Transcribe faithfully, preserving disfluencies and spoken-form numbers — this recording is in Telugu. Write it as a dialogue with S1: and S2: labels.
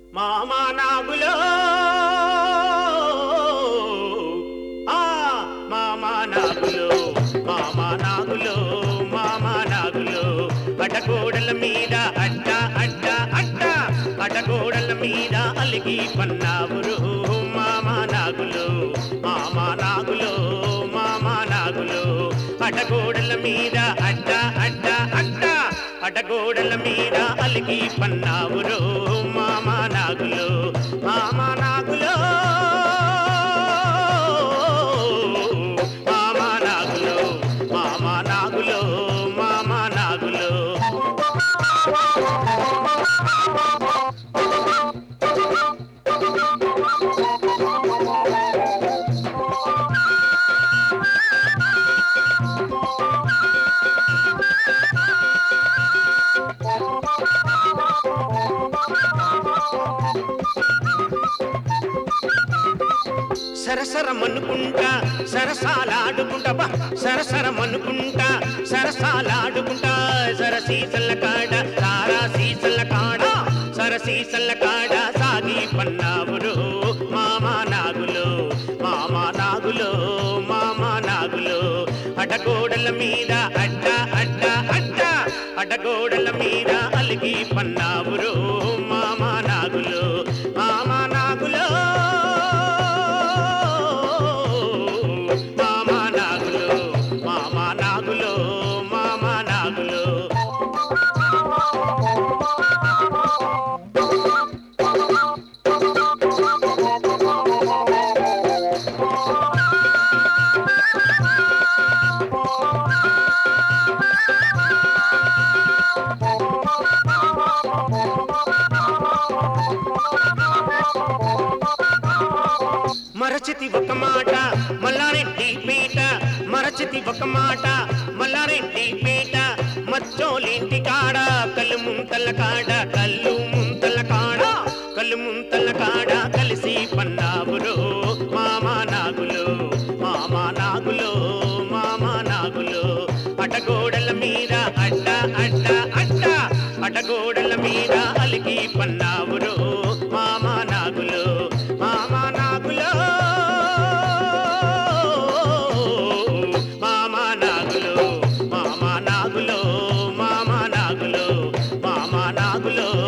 S1: మామా నాగులో ఆ మామా నాగులో మామా నాగులో మామా నాగులో అటగోడల మీద అడ్డ అడ్డ అడ్డ అటగోడల మీద అలిగి పన్నావురు మామా నాగులో మామా నాగులో మామా నాగులో అటగోడల మీద అడ్డ అడ్డ అడ్డ అటగోడల మీద అలిగి పన్నావురు మామా నాగులో మామా నాగులో మామా నాగులో మామా నాగులో మామా నాగులో సరసరమనుకుంటా సరసాలాడుకుంటా బా సరసరమనుకుంటా సరసాలాడుకుంటా సరసీసల్ల కాడ సారా సీసల్ల కాడ సరసీసల్ల కాడ సాగి పన్నావురు మామా నాగులో మామా నాగులో మామా నాగులో అటగోడల మీద అడ్డ అడ్డ అడ్డ అటగోడల మీద అలిగి పన్నావురు మామా నాగులో మామా నాగులో మామా నాగులో మామా నాగులో మామా నాగులో మరచితి ఒక మాట మల్లారెడ్డి పీట మరచితి ఒక మాట మల్లారెడ్డి పీట మచ్చోలింటి కాడ కళ్ళు ముంతల కాడ కళ్ళు ముంతల కాడ కళ్ళు ముంతల కాడ కలిసి పన్నావురు మామా నాగులు మామా నాగులు మామా నాగులు అటగోడల మీద అడ్డ అడ్డ అడ్డ అటగోడల మీద అలిగి పన్నావురు మామా నాగులు మామా నాగులో మామా నాగులో మామా నాగులో మామా నాగులో మామా నాగులో